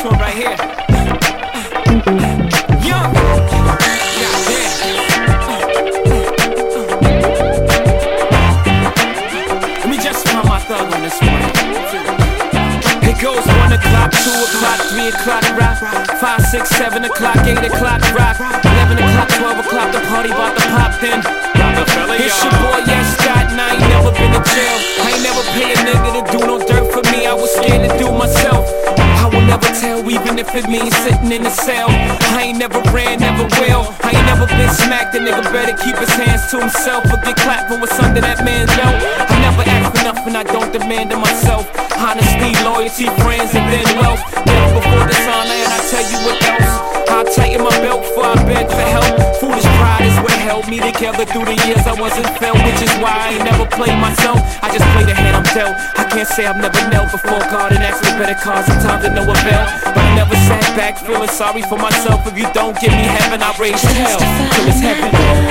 one right here. Young. Let me just find my thug on this one. It goes 1 o'clock, 2 o'clock, 3 o'clock, rock, 5, 6, 7 o'clock, 8 o'clock, rock, 11 o'clock, 12 o'clock, the party about to pop then. It's your boy, yes, Scott, and I ain't never been in jail. I ain't never pay a nigga to do no dirt for me. I was scared to do myself. I will never tell, even if it means sitting in a cell. I ain't never ran, never will. I ain't never been smacked, a nigga better keep his hands to himself or get clapped for what's under that man's belt. I never ask for nothing, I don't demand it myself. Honesty, loyalty, friends, and then wealth. Death before dishonor, and I tell you what else. I'll tighten my belt before I beg for help. Foolish pride is what held me together through the years I wasn't felt, which is why I ain't never played myself. I just play the hand I'm dealt. I can't say I've never knelt before God and asked for better cause. Sometimes I know a bell, but I never sat back feeling sorry for myself. If you don't give me heaven, I raise hell till it's heaven.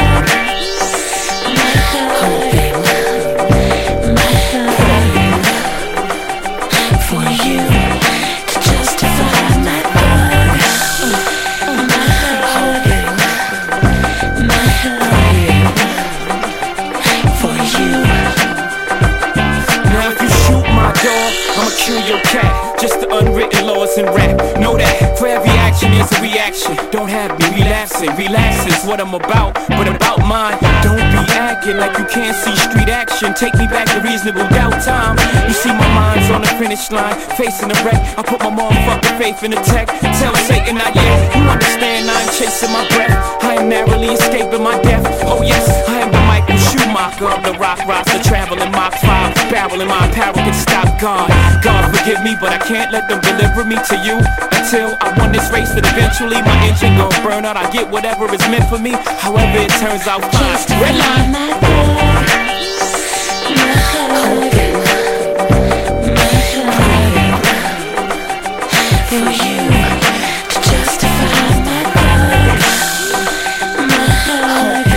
I'ma kill your cat, just the unwritten laws in rap. Know that for every action is a reaction. Don't have me relapsing, relax is what I'm about. But about mine, don't be acting like you can't see street action. Take me back to reasonable doubt time. You see my mind's on the finish line, facing the wreck. I put my motherfucking faith in the tech. Tell Satan not yet, you understand I ain't chasing my breath. I am narrowly escaping my death. Oh yes, I am the Michael Schumacher of the rock roster, traveling Mach 5, barreling my apparel can stop God. God forgive me, but I can't let them deliver me to you until I won this race. That eventually my engine gon' burn out. I get whatever is meant for me, however it turns out fine. Red line. For you to justify my blood, my heart,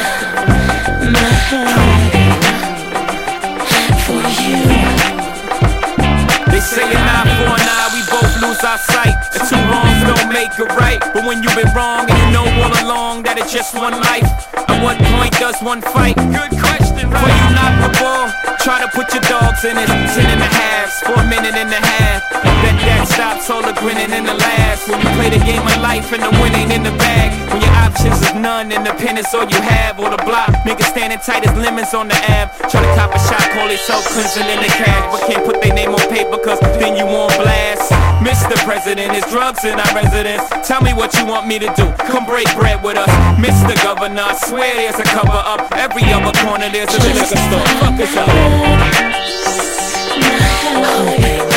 for you. They say an eye for an eye, we both lose our sight. And two wrongs don't make it right. But when you've been wrong and you know all along that it's just one life, at what point does one fight? Good question, right? When you knock the ball, try to put your dogs in it. 10 and a halves, 4 minutes and a half. Bet that stops all the grinning and the laughs. When you play the game of life and the win ain't in the bag. When your options is none, independence all you have. Or the block, niggas standing tight as lemons on the ab. Try to cop a shot, call themselves cleansing in the cash, but can't put their name on paper cause then you on blast. Mr. President, is drugs in our residence. Tell me what you want me to do, come break bread with us. Mr. Governor, I swear there's a cover up. Every other corner there's a liquor store. Fuck us up.